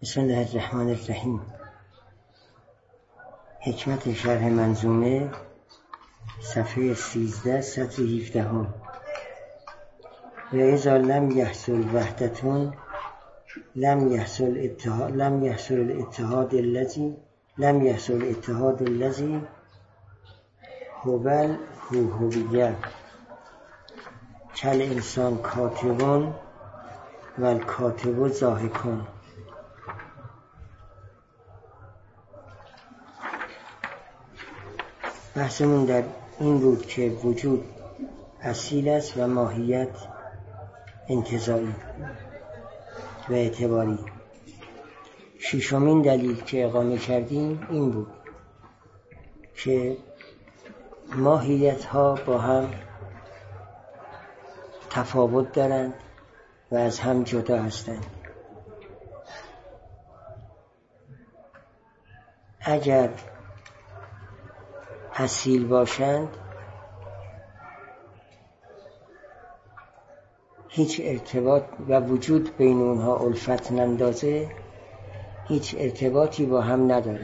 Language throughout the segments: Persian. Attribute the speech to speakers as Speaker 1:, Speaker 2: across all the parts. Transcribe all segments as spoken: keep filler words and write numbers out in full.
Speaker 1: بسم الله الرحمن الرحیم. حکمت شرح منظومه صفحه سیزده سطر هفده هم. و اذا لم یحصل وحدتون لم یحصل اتحاد لم یحصل الاتحاد الذی لم یحصل اتحاد الذی هو هویه کل انسان کاتبون و الکاتب ضاحکون. بحثمون در این بود که وجود اصیل است و ماهیت انتزاعی و اعتباری. ششمین دلیل که اقامه کردیم این بود که ماهیت ها با هم تفاوت دارند و از هم جدا هستند. اگر اصیل باشند هیچ ارتباط و وجود بین اونها الفت نندازه، هیچ ارتباطی با هم نداره.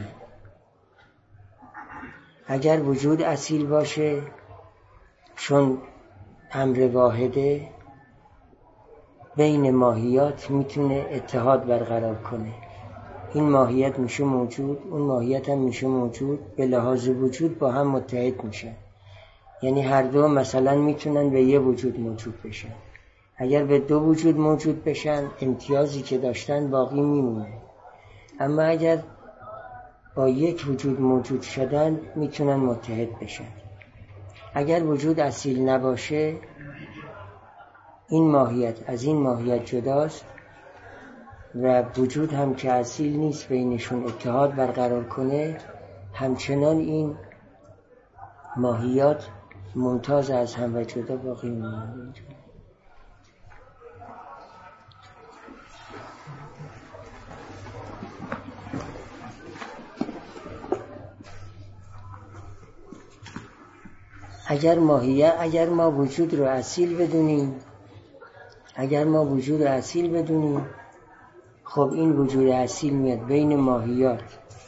Speaker 1: اگر وجود اصیل باشه، چون امر واحده، بین ماهیات میتونه اتحاد برقرار کنه. این ماهیت میشه موجود، اون ماهیت هم میشه موجود، به لحاظ وجود با هم متحد میشن. یعنی هر دو مثلا میتونن به یه وجود موجود بشن. اگر به دو وجود موجود بشن، امتیازی که داشتن باقی میمونه. اما اگر با یک وجود موجود شدن، میتونن متحد بشن. اگر وجود اصیل نباشه، این ماهیت از این ماهیت جداست و وجود هم که اصیل نیست بینشون اتحاد برقرار کنه، همچنان این ماهیات ممتاز از هم و جدا باقی میمونن. اگر ماهیت اگر ما وجود رو اصیل بدونیم اگر ما وجود رو اصیل بدونیم خب این وجود اصیل میاد بین ماهیات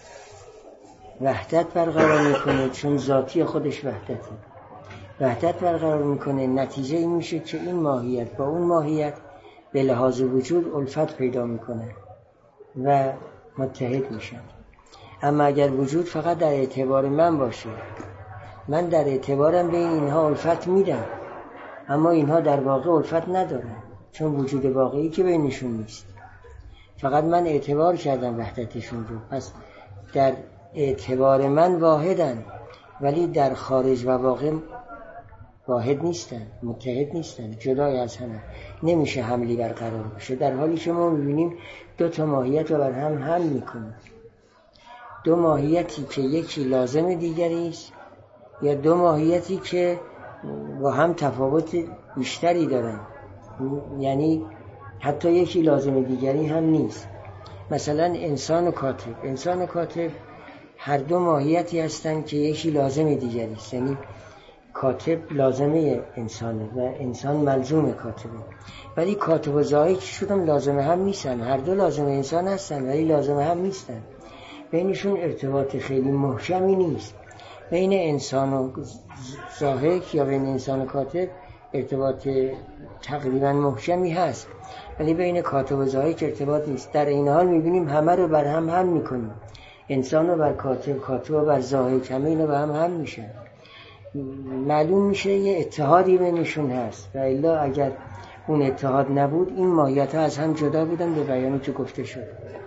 Speaker 1: وحدت برقرار میکنه، چون ذاتی خودش وحدته. وحدت برقرار میکنه، نتیجه این میشه که این ماهیت با اون ماهیت به لحاظ وجود الفت پیدا میکنه و متحد میشن. اما اگر وجود فقط در اعتبار من باشه، من در اعتبارم بین اینها الفت میدم، اما اینها در واقع الفت ندارن، چون وجود واقعی که بینشون نیست. فقط من اعتبار کردم وحدتشون رو، پس در اعتبار من واحدن، ولی در خارج و واقع واحد نیستن، متحد نیستن، جدای از هم، نمیشه حملی برقرار بشه. در حالی که ما میبینیم دو تا ماهیت رو بر هم هم میکنیم، دو ماهیتی که یکی لازم دیگری است، یا دو ماهیتی که با هم تفاوت بیشتری دارن، یعنی حتی یکی لازم دیگری هم نیست. مثلا انسان و کاتب انسان و کاتب هر دو ماهیتی هستن که یکی لازم دیگری است. یعنی کاتب لازمه انسانه و انسان ملزوم کاتبه، ولی کاتب و ضاحک شدن لازم هم نیستن. هر دو لازم انسان هستن ولی لازم هم نیستن. بینشون ارتباط خیلی محکمی نیست. بین انسان و ضاحک یا بین انسان و کاتب ارتباط تقریبا محکمی هست، ولی بین کاتب و ضاحک ارتباط نیست. در این حال میبینیم همه رو بر هم هم میکنیم، انسان رو بر کاتب، کاتب رو بر ضاحک، همه اینا بر هم هم میشن. معلوم میشه یه اتحادی بینشون هست، و الا اگر اون اتحاد نبود این ماهیت ها از هم جدا بودن، به بیانی که گفته شد.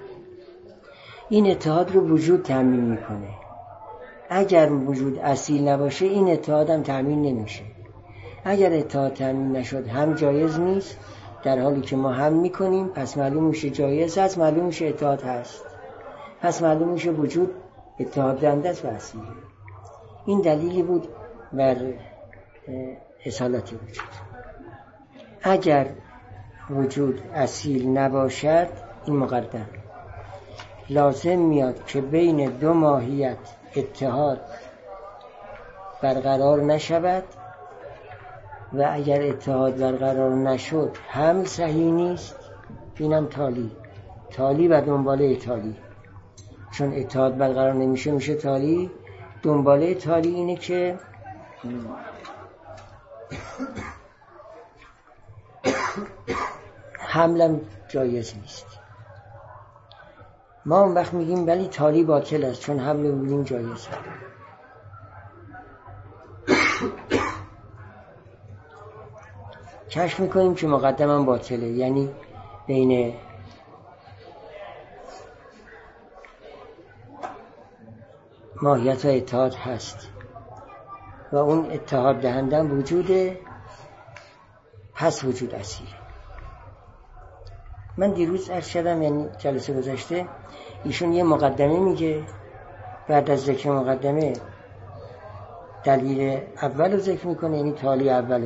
Speaker 1: این اتحاد رو وجود تامین میکنه. اگر وجود اصیل نباشه این اتحاد هم تامین نمیشه. اگر اتحاد تامین نشد هم جایز نیست، در حالی که ما هم میکنیم، پس معلوم میشه جایز هست، معلوم میشه اتحاد هست، پس معلوم میشه وجود اتحاد دهنده است و اصیله. این دلیلی بود بر اصالت وجود. اگر وجود اصیل نباشد، این مقدم، لازم میاد که بین دو ماهیت اتحاد برقرار نشود، و اگر اتحاد برقرار نشد هم صحیح نیست، اینم تالی، تالی و دنباله تالی. چون اتحاد برقرار نمیشه میشه تالی. دنباله تالی اینه که حملم جایز نیست. ما اون وقت میگیم ولی تالی باطل است چون حمل میگیم جایزه. کشف میکنیم که مقدمم باطله، یعنی بین ماهیت و اتحاد هست و اون اتحاد دهندن وجوده، پس وجود اصیله. من دیروز عرض کردم، یعنی جلسه گذشته، ایشون یه مقدمه میگه، بعد از ذکر مقدمه دلیل اول رو ذکر میکنه، یعنی تالی اول رو،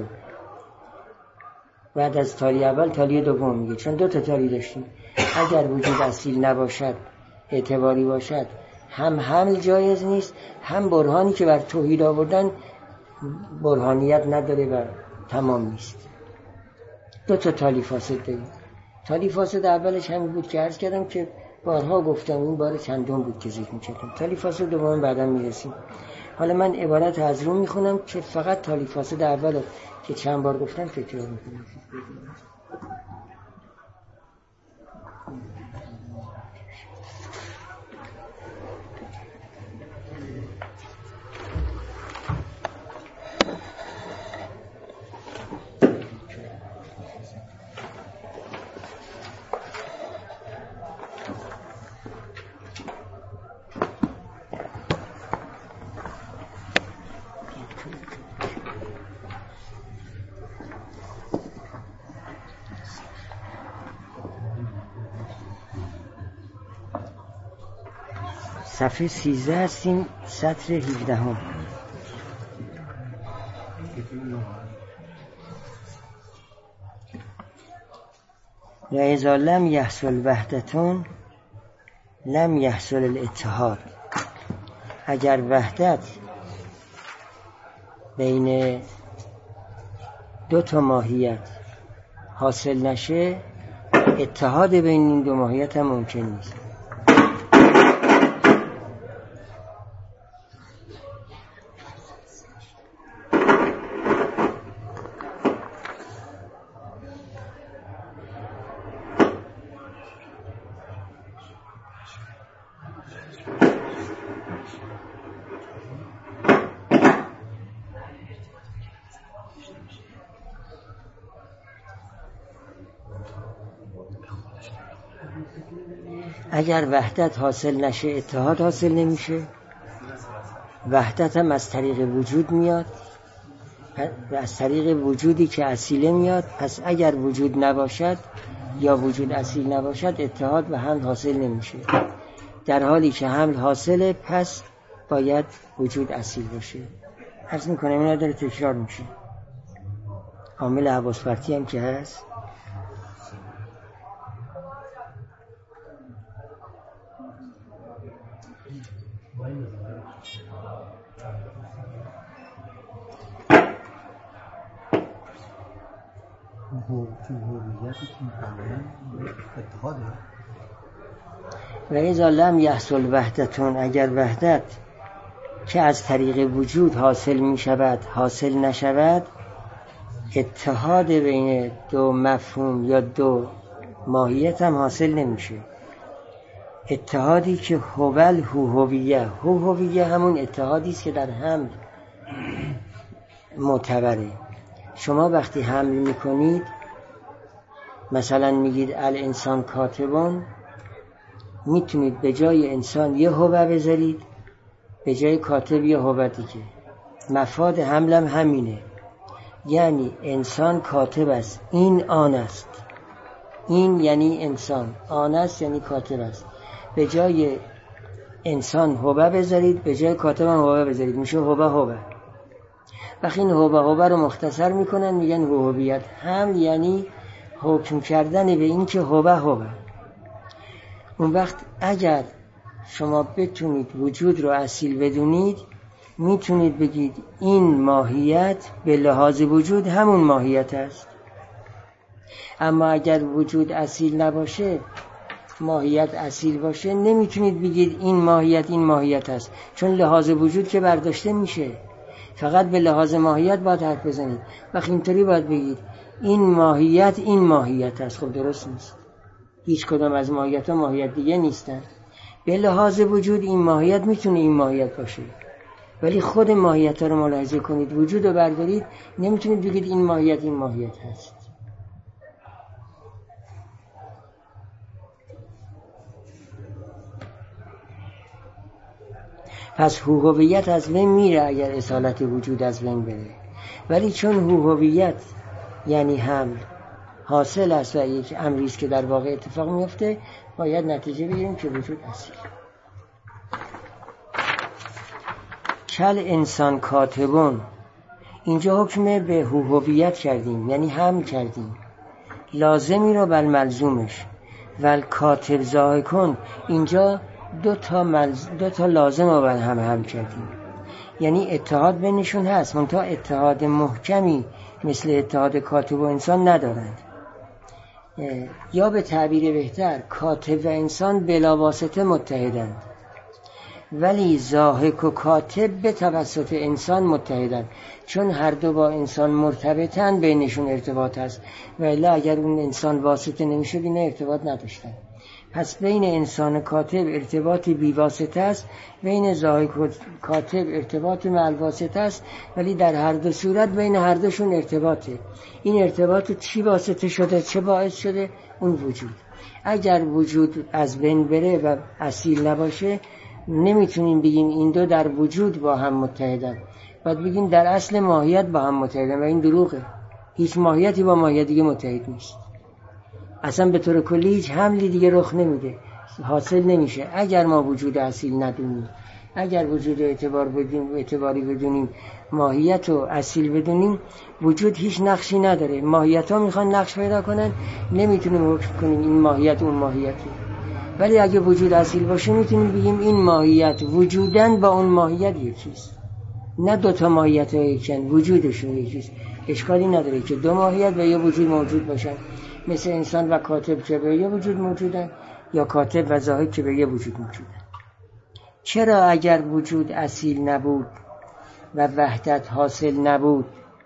Speaker 1: بعد از تالی اول تالی دوم میگه. چون دو تا تالی داشتیم، اگر وجود اصیل نباشد اعتباری باشد، هم حمل جایز نیست، هم برهانی که بر توحید آوردن برهانیت نداره و تمام نیست. دو تا تالی فاسد داریم. تالی فاسد اولش همین بود که عرض کردم که بارها گفتم، این بار چندم بود که ذکر می‌کردم. تالی فاسد دوم بعدا میرسیم. حالا من عبارت از رو میخونم که فقط تالی فاسد اولو که چند بار گفتم تکرار میکنم. صفحه سیزده هستیم، سطر هفده هم. و اذا لم یحصل وحدتون لم یحصل الاتحاد. اگر وحدت بین دو تا ماهیت حاصل نشه، اتحاد بین این دو ماهیت هم ممکن نیست. اگر وحدت حاصل نشه اتحاد حاصل نمیشه. وحدت هم از طریق وجود میاد و از طریق وجودی که اصیله میاد. پس اگر وجود نباشد یا وجود اصیل نباشد، اتحاد و حمل حاصل نمیشه. در حالی که حمل حاصله، پس باید وجود اصیل باشه. عرض میکنم اینا داره تکرار میشه. عامل حواس پرتی هم که هست. و اذا لم یحصل وحدتون، اگر وحدت که از طریق وجود حاصل می شود حاصل نشود، اتحاد بین دو مفهوم یا دو ماهیت هم حاصل نمیشه. اتحادی که هوال هوهویه، هوهویه همون اتحادی است که در حمل معتبره. شما وقتی حمل میکنید، مثلا میگید الانسان کاتبون، میتونید به جای انسان یه هوه بذارید، به جای کاتب یه هوه دیگه. مفاد حملم همینه، یعنی انسان کاتب است، این آن است. این یعنی انسان، آن است یعنی کاتب است. به جای انسان هوه بذارید، به جای کاتب هم هوه بذارید، میشه هوه هوه. وقتی این هوه هوه رو مختصر میکنن میگن هوهویت. حمل یعنی حکم کردن به این که هوه هوه. اون وقت اگر شما بتونید وجود رو اصیل بدونید، میتونید بگید این ماهیت به لحاظ وجود همون ماهیت است. اما اگر وجود اصیل نباشه، ماهیت اصیل باشه نمیتونید بگید این ماهیت این ماهیت هست، چون لحاظ وجود که برداشته میشه، فقط به لحاظ ماهیت باید حرف بزنید. وقتی اینطوری باید بگید این ماهیت این ماهیت هست. خب درست نیست، هیچ کدام از ماهیت ها ماهیت دیگه نیستن. به لحاظ وجود این ماهیت میتونه این ماهیت باشه، ولی خود ماهیت ها رو ملاحظه کنید، وجود رو بردارید، نمیتونید بگید این ماهیت این ماهیت هست. پس هویت از بین میره اگر اصالت وجود از بین بره، ولی چون هویت یعنی حمل حاصل است و یک امری است که در واقع اتفاق میفته، باید نتیجه بگیریم که وجود اصیل. کل انسان کاتبون، اینجا حکم به هویت کردیم، یعنی حمل کردیم لازمی رو بر ملزومش. ول کاتب ضاحکون، اینجا دو تا, ملز... دو تا لازم رو بر هم حمل کردیم، یعنی اتحاد بینشون هست، منتها اتحاد محکمی مثل اتحاد کاتب و انسان ندارند. یا به تعبیر بهتر کاتب و انسان بلا واسطه متحدند، ولی ضاحک و کاتب به توسط انسان متحدند، چون هر دو با انسان مرتبطن، بینشون ارتباط هست، ولی اگر اون انسان واسطه نمیشه اینا ارتباط نداشتن. پس بین انسان کاتب ارتباطی بی واسطه است، بین ضاحک و کاتب ارتباطی مع واسطه است، ولی در هر دو صورت بین هر دوشون ارتباطه. این ارتباط چی واسطه شده، چه باعث شده؟ اون وجود. اگر وجود از بین بره و اصیل نباشه نمیتونیم بگیم این دو در وجود با هم متحدن، باید بگیم در اصل ماهیت با هم متحدن، و این دروغه. هیچ ماهیتی با ماهیت دیگه متحد نیست، اصلا به طور کلی هیچ حملی دیگه رخ نمیده، حاصل نمیشه. اگر ما وجود اصیل ندونیم، اگر وجود اعتبار بدونیم، اعتباری بدونیم، ماهیت و اصیل بدونیم، وجود هیچ نقشی نداره. ماهیت ها میخوان نقش پیدا کنن، نمیتونیم حکم کنیم این ماهیت اون ماهیتی. ولی اگه وجود اصیل باشه میتونیم بگیم این ماهیت وجودن با اون ماهیت یکیست، نه دوتا ماهیت ها یکیست، وجودشون یکیست. اشکالی نداره که دو ماهیت و یه وجود موجود باشن، مثل انسان و کاتب که به یه وجود موجودن، یا کاتب و ضاحک که به یه وجود موجودن. چرا اگر وجود اصیل نبود و وحدت حاصل نبود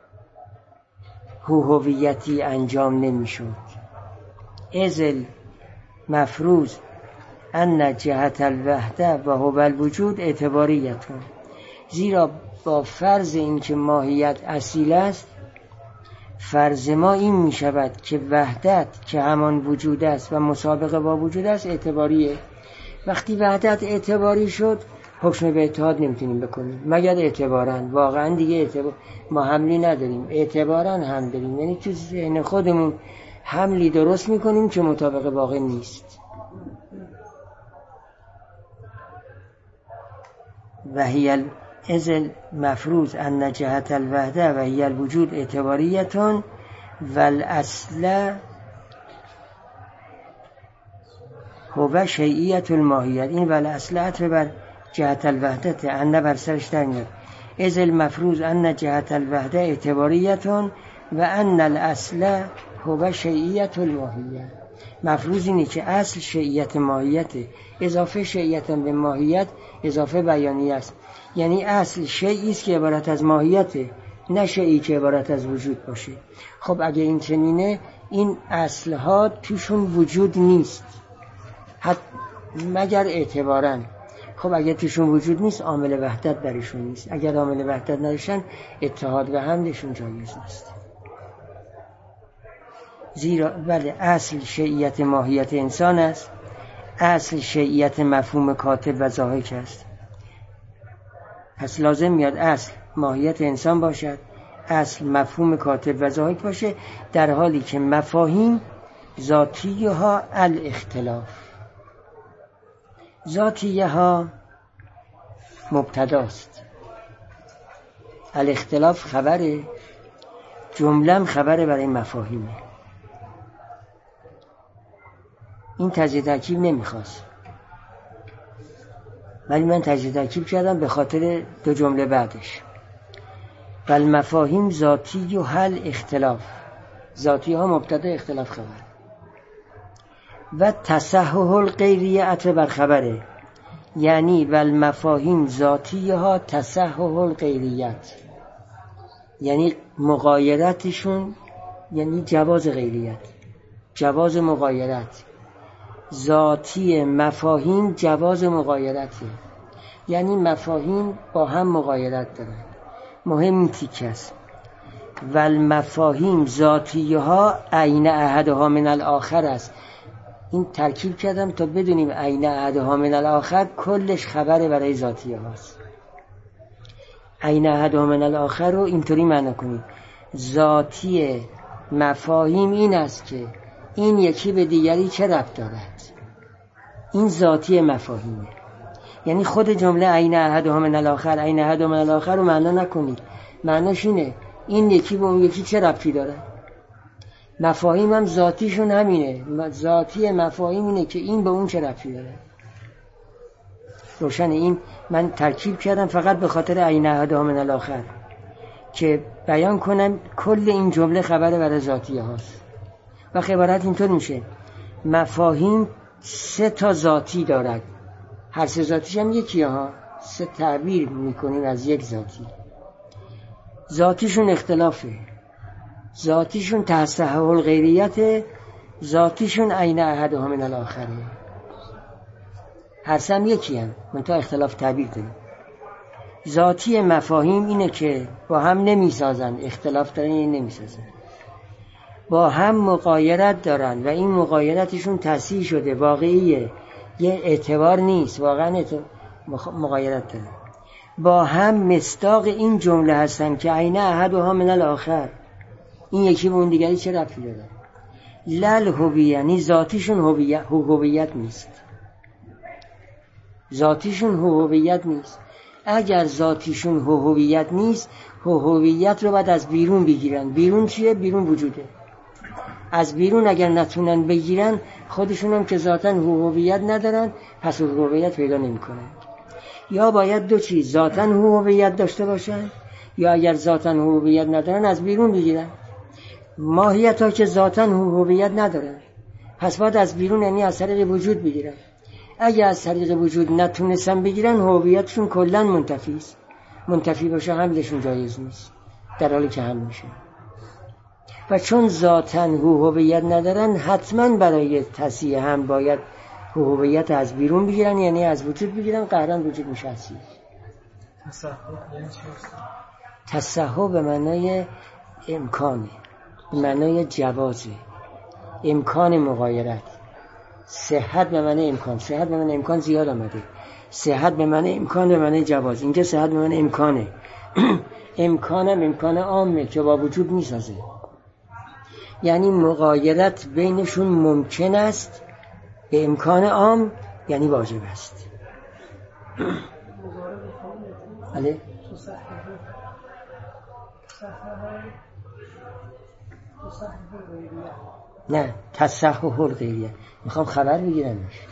Speaker 1: هویتی انجام نمیشد؟ ازل مفروض ان جهت الوحده و هو الوجود اعتباریتون، زیرا با فرض این که ماهیت اصیل است، فرض ما این می شود که وحدت که همان وجود است و مسابقه با وجود است اعتباریه. وقتی وحدت اعتباری شد حکم به اتحاد نمیتونیم بکنیم مگر اعتباراً. واقعاً دیگه اعتبار ما حملی نداریم، اعتباراً هم داریم، یعنی تو ذهن خودمون حملی درست میکنیم که مطابق واقع نیست. و هی ازل مفروض ان جهت الوحده و هی الوجود اعتباریتون و الاصل هو شیعیت الماهیت. این و الاصل عطف بر جهت الوحدت، انه بر سرش در میاد. ازل مفروض ان جهت الوحده اعتباریتون و ان الاصل هو شیعیت الماهیت. مفروض اینه که اصل شیعیت ماهیت، اضافه شیعیت به ماهیت اضافه بیانی است، یعنی اصل شیعی است که عبارت از ماهیته، نه شیعی که عبارت از وجود باشه. خب اگه این چنینه، این اصلها توشون وجود نیست حتی مگر اعتباراً. خب اگه توشون وجود نیست عامل وحدت درشون نیست، اگر عامل وحدت نداشتن اتحاد و حملشون جایز نیست. زیرا بله اصل شیعیت ماهیت انسان است، اصل شیعیت مفهوم کاتب و ضاحک است. پس لازم میاد اصل ماهیت انسان باشد، اصل مفهوم کاتب و ضاحک باشه، در حالی که مفاهیم ذاتیه ها الاختلاف، ذاتیه ها مبتداست، الاختلاف خبره، جملم خبره برای مفاهیمه. این تجزیه ترکیب نمیخواست، ولی من تجزیه ترکیب کردم به خاطر دو جمله بعدش. بل مفاهیم ذاتی و حل اختلاف، ذاتی ها مبتدا، اختلاف خبر. و تصحح الغیریه عطف بر خبره، یعنی و المفاهیم ذاتی ها تصحح الغیریت، یعنی مغایرتشون، یعنی جواز غیریت، جواز مغایرت. ذاتی مفاهیم جواز مغایرته، یعنی مفاهیم با هم مغایرت دارن. مهم تیکه است. و المفاهیم ذاتی ها عین احدها من الاخر است. این ترکیب کردم تا بدونیم عین احدها من الاخر کلش خبره برای ذاتی هاست. عین احدها من الاخر رو اینطوری معنی کنید: ذاتی مفاهیم این است که این یکی به دیگری چه ربط دارد. این ذاتی مفاهیمه، یعنی خود جمله عین احدها من الاخر، عین احدها من الاخر رو معنا نکنید. معناش اینه این یکی به اون یکی چه ربطی داره. مفاهیم هم ذاتیشون همینه. ذاتی مفاهیم اینه که این به اون چه ربطی داره. روشن؟ این من ترکیب کردم فقط به خاطر عین احدها من الاخر که بیان کنم کل این جمله خبر برای ذاتی هاست. و عبارت اینطور میشه: مفاهیم سه تا ذاتی دارد، هر سه ذاتیش هم یکی ها، سه تعبیر میکنیم از یک ذاتی. ذاتیشون اختلافه، ذاتیشون تصحح الغیریت، ذاتیشون عین احدها من الاخره. هر سه هم یکی هم، منتها اختلاف تعبیر داریم. ذاتی مفاهیم اینه که با هم نمیسازن، اختلاف دارن، این نمیسازن، با هم مغایرت دارن و این مغایرتشون تصحیح شده، واقعیه، یه اعتبار نیست، واقعا مغایرت دارن. با هم مصداق این جمله هستن که عین احدها من الاخر، این یکی به اون دیگری چه ربطی داره. لل هویه، یعنی ذاتیشون هویت هویت نیست، ذاتیشون هویت نیست. اگر ذاتیشون هویت نیست، هویت رو باید از بیرون بگیرن. بیرون چیه؟ بیرون وجوده. از بیرون اگر نتونن بگیرن، خودشون هم که ذاتن هویت ندارن، پس هویت پیدا نمی‌کنن. یا باید دو چیز، ذاتن هویت داشته باشن، یا اگر ذاتن هویت ندارن از بیرون بگیرن. ماهیت ها که ذاتن هویت ندارن، پس باید از بیرون، یعنی از طریق وجود بگیرن. اگر از طریق وجود نتونستن بگیرن، هویتشون کلا منتفی است. منتفی باشه حملشون جایز نیست، در حالی که حمل میشه. و چون ذاتن هویت ندارن، حتما برای تصحیح هم باید هویت از بیرون بگیرن، یعنی از وجود بگیرن، قهرن وجود میشه اصیل.
Speaker 2: تصحح یعنی چی؟
Speaker 1: تصحح به معنای امکانه، به معنای جوازه، امکان مغایرت. صحت به معنی امکان، صحت به معنی امکان زیاد آمده. صحت به معنی امکان، به معنی جواز. اینجا صحت به معنی امکانه. امکانم امکان عامه که با وجود میسازه، یعنی مغایرت بینشون ممکن است به امکان عام، یعنی واجب است. بله؟ نه، تصحح الغیریه. میخوام خبر بگیرمش.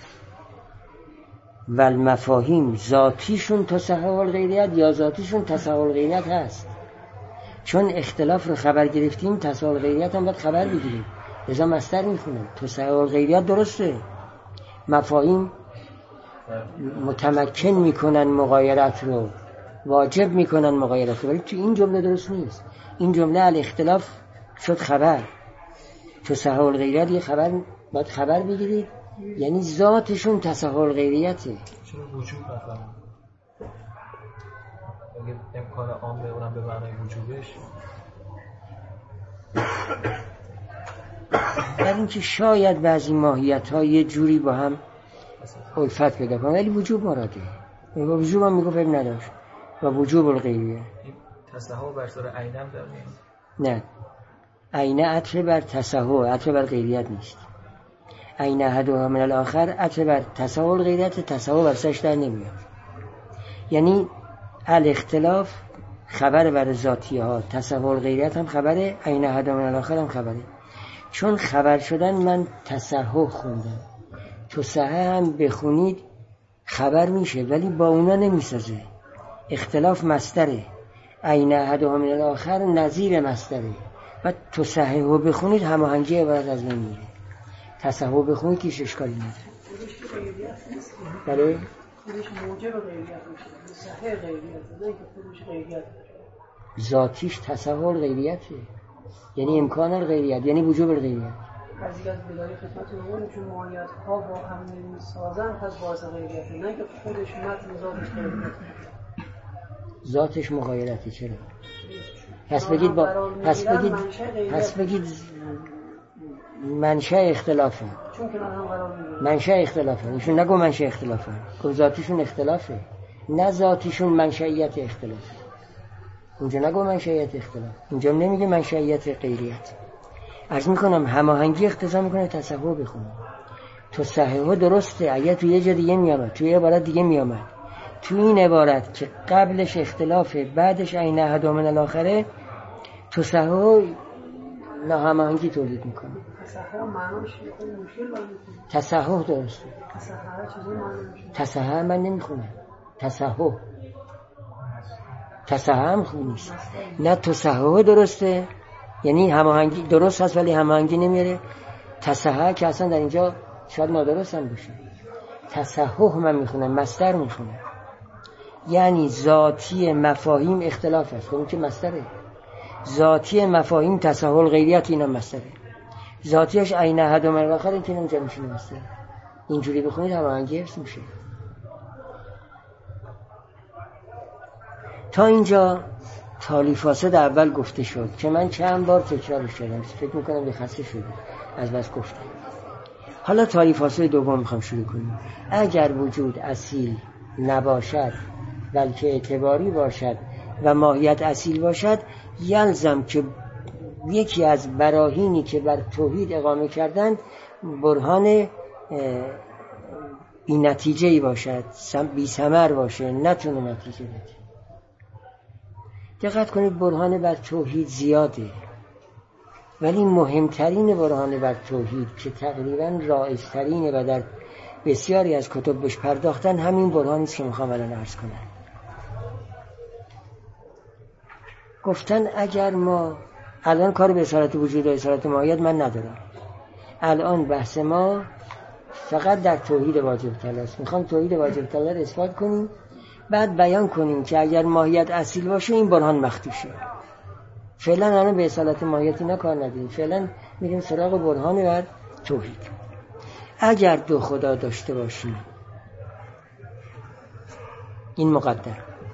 Speaker 1: و المفاهیم ذاتیشون تصحح الغیریت، یا ذاتیشون تصحح الغیریت هست. چون اختلاف رو خبر گرفتیم، تصحح الغیریت هم باید خبر بگیریم. لذا مصدر میخونم. تصحح الغیریت درسته، مفاهیم متمکن میکنن مغایرت رو، واجب میکنن مغایرت رو، ولی تو این جمله درست نیست. این جمله الاختلاف شد خبر. تصحح الغیریت یه خبر، باید خبر بگیرید، یعنی ذاتشون تصحح الغیریته.
Speaker 2: چرا وجود نفهمم؟ اگه امکان عام بگونم به معنای وجودش،
Speaker 1: در اینکه شاید بعضی ماهیت ها یه جوری با هم الفت پیدا کنن، ولی وجوب مراده. با وجوب هم میگو فهم نداشت و وجوب الغیریه.
Speaker 2: این تصحح برسار عینم در میاد؟
Speaker 1: نه، عین عطف بر تصحح، عطف بر غیریت نیست. عین احدها من الاخر عطف بر تصحح الغیریت، تصحح برسش در نمیاد. یعنی الاختلاف خبر بر ذاتی ها، تصحح الغیریت هم خبره، عین احدها من الاخر هم خبره. چون خبر شدن من تصحح خوندم، تصحح هم بخونید خبر میشه، ولی با اونا نمیسازه. اختلاف مصدره، عین احدها من الاخر نظیر مصدره، و تصحح رو بخونید هماهنگی عبارت از بین میره. تصحح بخونید که اشکالی نداره. بله
Speaker 3: خودش موجب غیریت میشه، صحیح غیریت نه که خودش غیریت
Speaker 1: ذاتیش تصحح غیریته، یعنی امکان غیریت، یعنی وجوب غیریت.
Speaker 3: از یک از بدایی خدمتتون میگم چون ماهیت ها با هم نمیسازن پس باعث غیریت نه که خودش متن ذاتش غیریت.
Speaker 1: ذاتش مغایرته. چرا؟ پس بگید با پس بگید پس بگید منشأ اختلافه.
Speaker 3: چون که هم قرار میگیره
Speaker 1: منشأ اختلافه. ایشون نگو منشأ اختلافه، گفت ذاتیشون اختلافه، نه ذاتیشون منشأیت اختلافه. اونجا نگو منشأیت اختلاف، اونجا نمیگه منشأیت غیریت. عرض میکنم هماهنگی اقتضا میکنه تصحح بخونه. تو صحیح درسته اگه تو یه جا دیگه میامد، تو یه عبارت دیگه میامد، تو این عبارت که قبلش اختلافه بعدش عین احد من الاخره، تو صحیح ناهماهنگی تولید میکنه.
Speaker 3: تصحح معناش مشکل بود.
Speaker 1: تصحح درسته.
Speaker 3: تصحح چیزی معنی میشه.
Speaker 1: تصحح من نمیخونم. تصحح تصحح هم خوب نیست. نه تصحح درسته، یعنی هماهنگی درست هست ولی هماهنگی نمیاره. تصحح که اصلا در اینجا شاید نادرست هم باشه. تصحح من میخونم، مصدر میخونم، یعنی ذاتی مفاهیم اختلاف است. خب که مصدره. ذاتی مفاهیم تصحح غیریت اینم مصدره. ذاتیش عین احد من الاخر این که اونجا میشه مصدر. اینجوری بخونید هماهنگی حفظ میشه. تا اینجا تالی فاسد اول گفته شد که من چند بار تکرارش کردم، فکر میکنم به خسته شده از بس گفتم. حالا تالی فاسد دوم میخوام شروع کنیم. اگر وجود اصیل نباشد بلکه اعتباری باشد و ماهیت اصیل باشد، یلزم که یکی از براهینی که بر توحید اقامه کردن برهان بی نتیجه‌ای باشد، بی ثمر باشه، نتونه نتیجه بده. دقت کنید برهان بر توحید زیاده، ولی مهمترین برهان بر توحید که تقریبا رایج‌ترینه و در بسیاری از کتب بهش پرداختن همین برهانی است که میخوام الان عرض کنم. گفتن اگر ما الان کار به اصالت وجود و اصالت ماهیت من ندارم، الان بحث ما فقط در توحید واجب طلب است. میخوام توحید واجب طلب رو اثبات کنیم، بعد بیان کنیم که اگر ماهیت اصیل باشه این برهان مخدوشه. فعلا الان به اصالت ماهیت اینا کار نداریم، فعلا میریم سراغ برهان بر توحید. اگر دو خدا داشته باشیم، این مقدر،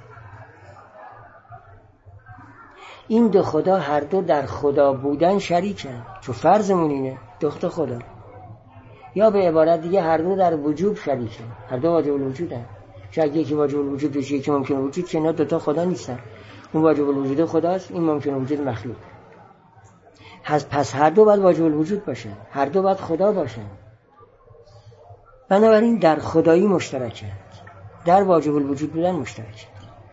Speaker 1: این دو خدا هر دو در خدا بودن شریکن، چون فرضمون اینه دو تا خدا، یا به عبارت دیگه هر دو در وجود شریکن، هر دو واجب الوجودن. شاید یکی واجب الوجود باشه یکی ممکن الوجود، که اینا دو تا خدا نیستن. اون واجب الوجود خداست، این ممکن الوجود مخلوق. پس هر دو باید واجب الوجود باشن، هر دو باید خدا باشن. بنابراین در خدایی مشترکن، در واجب الوجود بودن مشترکن.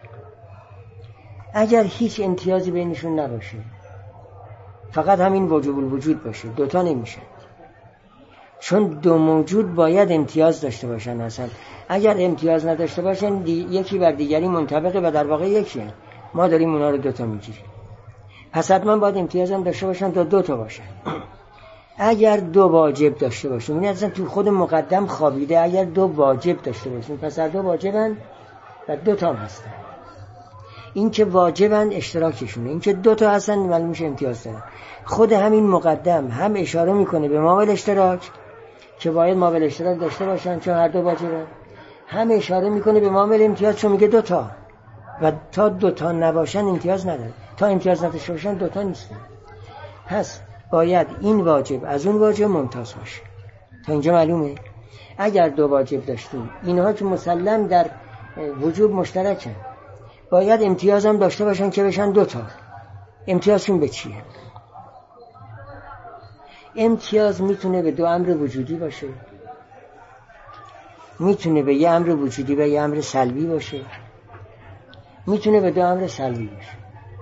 Speaker 1: اگر هیچ امتیازی بینشون نباشه، فقط همین واجب الوجود باشه، دوتا نمیشن. چون دو موجود باید امتیاز داشته باشن اصلا. اگر امتیاز نداشته باشن دی... یکی بر دیگری منطبقه و در واقع یکیه. ما داریم اونا رو دوتا میگیریم. پس حتما باید امتیاز هم داشته باشن تا دوتا باشن. اگر دو واجب داشته باشن، یعنی اصلا تو خود مقدم خوابیده، اگر دو واجب داشته باشن پس هر دو واجبن و دوتا هم هستن. این که واجبن اشتراکشونه، این که دوتا هستن معلوم میشه امتیاز دارن. خود همین مقدم هم اشاره میکنه به مابل اشتراک که باید مابل اشتراک داشته باشن چون هر دو واجبن، هم اشاره میکنه به مابل امتیاز چون میگه دوتا، و تا دوتا نباشن امتیاز نداره، تا امتیاز نداشته باشن دوتا نیستن. پس باید این واجب از اون واجب ممتاز باشه. تا اینجا معلومه؟ اگر دو واجب داشتیم، اینها که مسلم در وجوب مشترکن، باید امتیاز هم داشته باشن که بشن دوتا. امتیازشون به چیه؟ امتیاز میتونه به دو امر وجودی باشه، میتونه به یه امر وجودی و یه امر سلبی باشه، میتونه به دو امر سلبی باشه.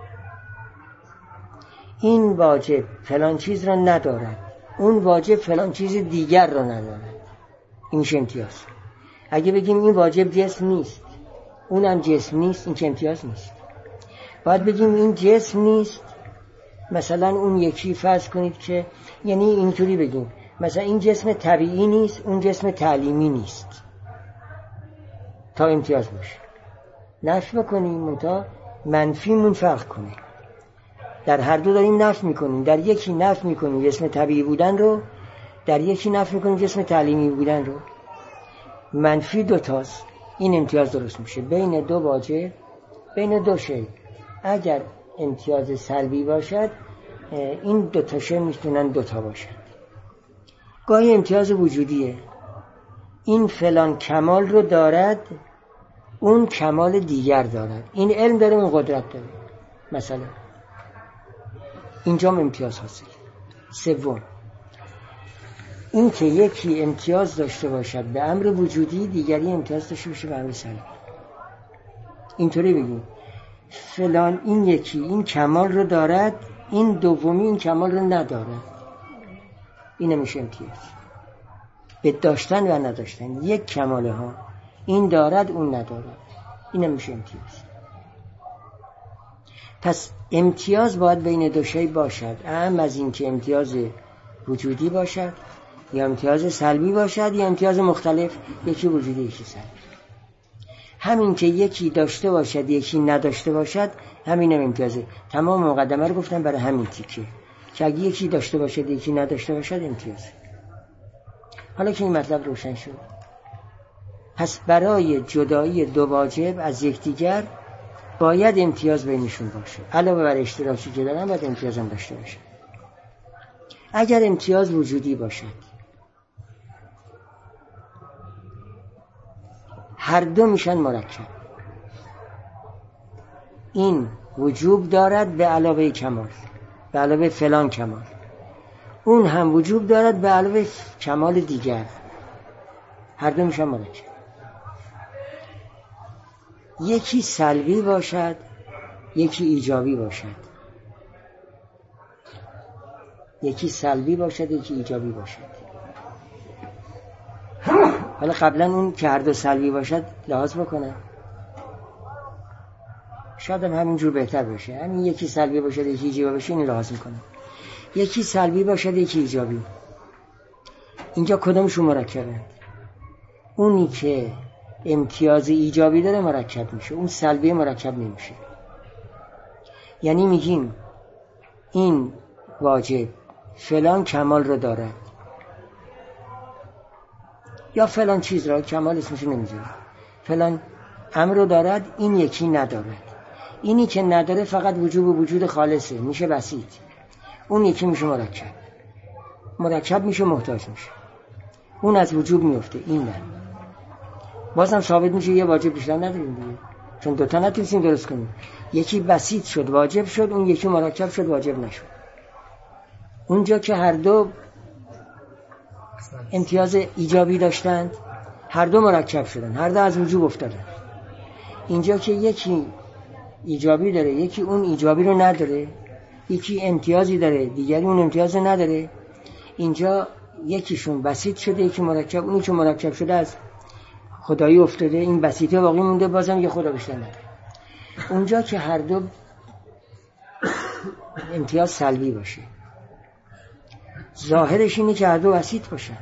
Speaker 1: این واجب فلان چیز را ندارد، اون واجب فلان چیز دیگر را ندارد، این میشه امتیاز. اگه بگیم این واجب جسم نیست، اونم جسم نیست، این که امتیاز نیست. باید بگیم این جسم نیست، مثلا اون یکی فرض کنید که، یعنی اینطوری بگیم مثلا این جسم طبیعی نیست، اون جسم تعلیمی نیست تا امتیاز باشه. نفی بکنیم منتها منفیمون فرق کنه. در هر دو داریم نفی میکنیم. در یکی نفی میکنیم جسم طبیعی بودن رو، در یکی نفی میکنیم جسم تعلیمی بودن رو. منفی دوتاست. این امتیاز درست میشه بین دو واجب، بین دو شی. اگر امتیاز سلبی باشد این دو تا شی میتونن دوتا باشد. گاهی امتیاز وجودیه، این فلان کمال رو دارد، اون کمال دیگر دارد. این علم داره، اون قدرت داره. مثلا اینجا امتیاز حاصل. سوم، این که یکی امتیاز داشته باشد به امر وجودی، دیگری امتیاز داشته باشه به امر سلبی. اینطوری بگیم فلان این یکی این کمال رو دارد، این دومی این کمال رو ندارد. این میشه امتیاز. به داشتن و نداشتن یک کماله ها، این دارد اون ندارد. این میشه امتیاز. پس امتیاز باید بین دو شی باشد، اهم از این که امتیاز وجودی باشد یا امتیاز سلبی باشد یا امتیاز مختلف، یکی وجودی یکی سلبی. همین که یکی داشته باشد یکی نداشته باشد، همین هم امتیازه. تمام مقدمه رو گفتم برای همین تیکه که اگه یکی داشته باشد یکی نداشته باشد امتیازه. حالا که این مطلب روشن شد، پس برای جدایی دو واجب از یکدیگر باید امتیاز بینشون باشه. علاوه بر اشتراکی که دارن باید امتیاز هم داشته باشه. اگر امتیاز وجودی باشد هر دو میشن مرکب. این وجوب دارد به علاوه کمال، به علاوه فلان کمال. اون هم وجوب دارد به علاوه کمال دیگر. هر دو میشن مرکب. یکی سلبی باشد یکی ایجابی باشد. یکی سلبی باشد یکی ایجابی باشد. حالا قبلا اون که هر دو سلبی باشد لحاظ بکنم، شاید هم همینجور بهتر باشه. همین یکی سلبی باشد یکی ایجابی باشه این لحاظ میکنم. یکی سلبی باشد یکی ایجابی. اینجا کدومشون مرکبه؟ اونی که امتیاز ایجابی داره مرکب میشه، اون سلبی مرکب نمیشه. یعنی میگیم این واجب فلان کمال رو دارد یا فلان چیز را، کمال اسمش نمیذاره، فلان امر رو دارد، این یکی ندارد. اینی که نداره فقط وجوب و وجود خالصه، میشه بسیط. اون یکی میشه مرکب. مرکب میشه محتاج میشه. اون از وجوب میفته، این نه. بازم ثابت میشه یه واجب بیشتر نداریم دیگه، چون دوتا نتونستیم درست کنیم. یکی بسیط شد واجب شد، اون یکی مرکب شد واجب نشد. اونجا که هر دو امتیاز ایجابی داشتند هر دو مرکب شدن، هر دو از وجوب افتادن. اینجا که یکی ایجابی داره یکی اون ایجابی رو نداره، یکی امتیازی داره دیگری اون امتیاز نداره، اینجا یکیشون بسیط شده یکی مرکب، اونی که مرکب شده از خدایی افتاده، این بسیطه باقی مونده، بازم یه خدا بیشتر نداره. اونجا که هر دو امتیاز سلبی باشه، ظاهرش اینه که هر دو بسیط باشن،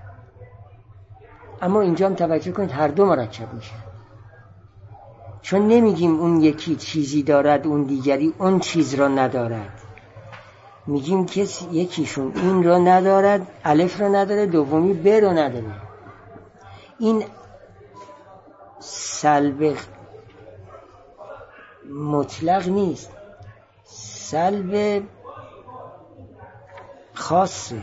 Speaker 1: اما اینجا هم توجه کنید هر دو مرکب میشه. چون نمیگیم اون یکی چیزی دارد اون دیگری اون چیز را ندارد، میگیم که یکیشون این را ندارد، الف را نداره، دومی ب را نداره. این سلب مطلق نیست، سلب خاصه،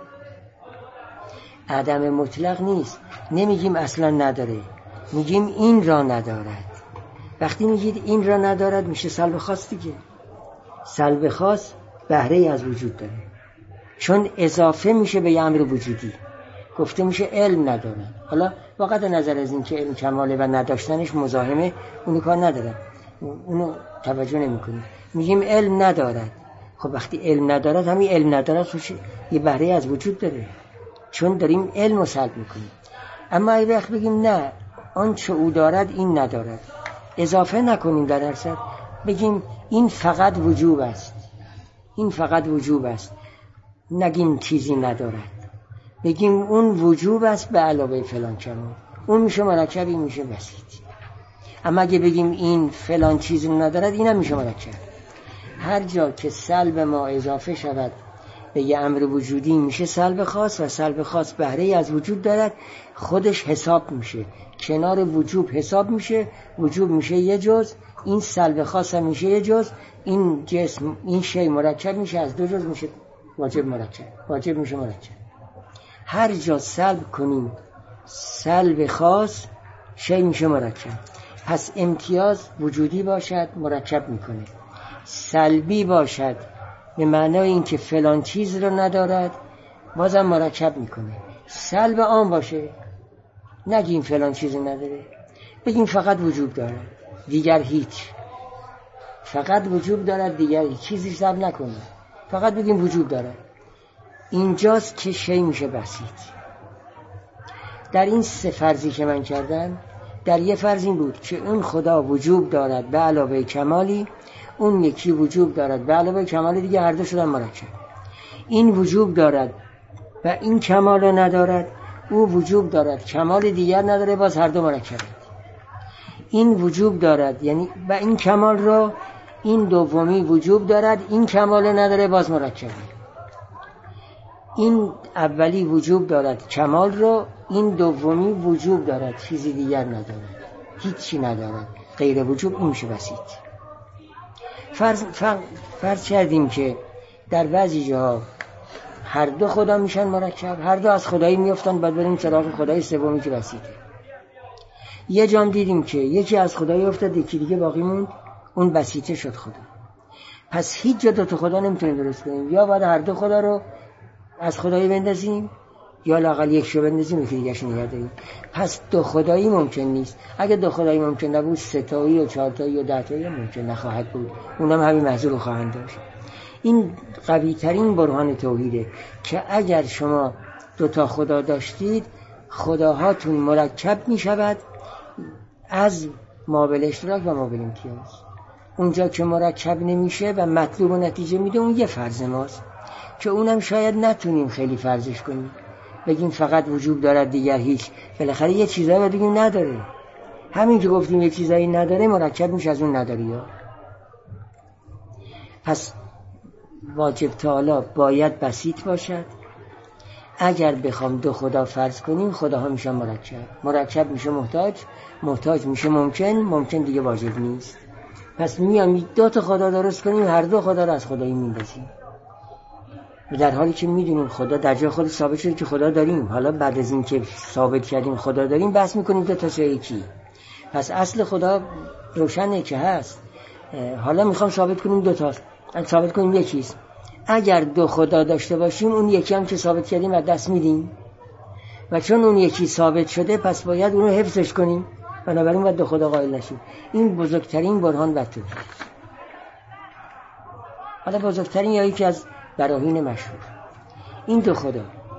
Speaker 1: عدم مطلق نیست. نمیگیم اصلا نداره، میگیم این را ندارد. وقتی میگید این را ندارد میشه سلب خاص دیگه. سلب خاص بهره از وجود داره، چون اضافه میشه به امر وجودی. گفته میشه علم نداره. حالا واقعا نظر از این که علم کماله و نداشتنش مزاحمه، اونو کار نداره، اونو توجه نمی کنیم. میگیم علم ندارد. خب وقتی علم ندارد، همین علم ندارد توش یه بهره از وجود داره، چون داریم علم رو سلب میکنیم. اما اگه وقت بگیم نه، آن چه او دارد این ندارد، اضافه نکنیم در درصد، بگیم این فقط وجوب است، این فقط وجوب است، نگیم چیزی ندارد. بگیم اون وجوب است به علاوه فلان کمال، اون میشه مرکب، این میشه بسیط. اما اگه بگیم این فلان چیز رو ندارد، اینم میشه مرکب. هر جا که سلب ما اضافه شود به یه امر وجودی میشه سلب خاص، و سلب خاص بهره از وجود دارد، خودش حساب میشه، کنار وجوب حساب میشه، وجوب میشه یه جز، این سلب خاص هم میشه یه جز، این جسم این شی مرکب میشه، از دو جز میشه واجب مرکب، واجب میشه مرکب. هر جا سلب کنیم سلب خاص، شی میشه مرکب. پس امتیاز وجودی باشد مرکب میکنه، سلبی باشد به معنای اینکه فلان چیز رو ندارد بازم مرکب میکنه. سلب عام باشه، نگیم فلان چیز نداره، بگیم فقط وجود دارد دیگر هیچ، فقط وجود دارد دیگر هیچ چیزی سلب نکنه، فقط بگیم وجود دارد. اینجاست که شی میشه بسیط. در این سه فرضی که من کردم، در یه فرض این بود که اون خدا وجود دارد به علاوه کمالی، اون یکی وجود دارد به علاوه کمالی، دیگه هر دو شدن مرکب. این وجود دارد و این کمال رو ندارد، او وجود دارد کمال دیگر نداره، باز هر دو مرکب. این وجود دارد یعنی و این کمال رو، این دومی وجود دارد این کمال رو نداره، باز مرکب. این اولی وجود دارد کمال رو، این دومی وجود دارد چیزی دیگر ندارد، هیچی ندارد غیر وجود، این میشه بسیط. فرض, فرض, فرض کردیم که در بعضی جاها هر دو خدا میشن مرکب، هر دو از خدایی میافتن، بعد بریم سراغ خدای سومی که بسیطه. یه جام دیدیم که یکی از خدایی افتاد، یکی دیگه باقی موند، اون بسیطه شد خدا. پس هیچ جا دو تا خدا نمیتونیم درست کنیم، یا باید هر دو خدا رو از خدایی بندازیم، یا لااقل یک شو بندازیم یکی دیگه‌شو نگه داریم. پس دو خدایی ممکن نیست. اگه دو خدایی ممکن نبود، سه تایی و چهار تایی و ده تایی ممکن نخواهد بود، اونم همین محضور رو خواهند داشت. این قوی ترین برهان توحیده که اگر شما دو تا خدا داشتید، خداهاتون مرکب می شود از مابل اشتراک و مابل امتیاز. اونجا که مرکب نمیشه و مطلوب و نتیجه میده، اون یه فرض ماست که اونم شاید نتونیم خیلی فرضش کنیم، بگیم فقط وجود دارد دیگر هیچ. بالاخره یه چیزایی رو بگیم نداره. همین که گفتیم یه چیزایی نداره، مرکب میشه از اون نداری ها. پس واجب تعالی باید بسیط باشد. اگر بخوام دو خدا فرض کنیم، خداها میشن مرکب، مرکب میشه محتاج، محتاج میشه ممکن، ممکن دیگه واجب نیست. پس میام دو تا خدا درست کنیم، هر دو خدا رو از خدایی میندازیم، در حالی که میدونیم خدا در جای خود ثابت شده که خدا داریم. حالا بعد از این که ثابت کردیم خدا داریم، بحث میکنیم دو تا چه یکی. پس اصل خدا روشنه که هست، حالا میخوام ثابت کنیم دو تاست، ثابت کنیم یکیست. اگر دو خدا داشته باشیم، اون یکی هم که ثابت کردیم از دست میدیم، و چون اون یکی ثابت شده پس باید اونو حفظش کنیم، بنابراین باید دو خدا قائل نشیم. این بزرگترین برهان بر توحید. حالا بزرگترین یا یکی از براهین مشهور، این دو خدا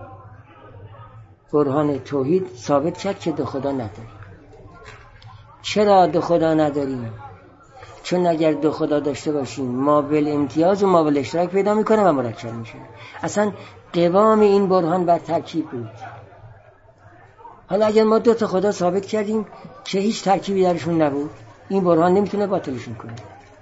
Speaker 1: برهان توحید ثابت کرد که دو خدا نداریم. چرا دو خدا نداریم؟ چون اگر دو خدا داشته باشیم، مابل امتیاز و مابل اشتراک پیدا میکنه و مرکب میشه. اصلا قوام این برهان بر ترکیب بود. حالا اگر ما دو تا خدا ثابت کردیم که هیچ ترکیبی درشون نبود، این برهان نمیتونه باطلشون کنه.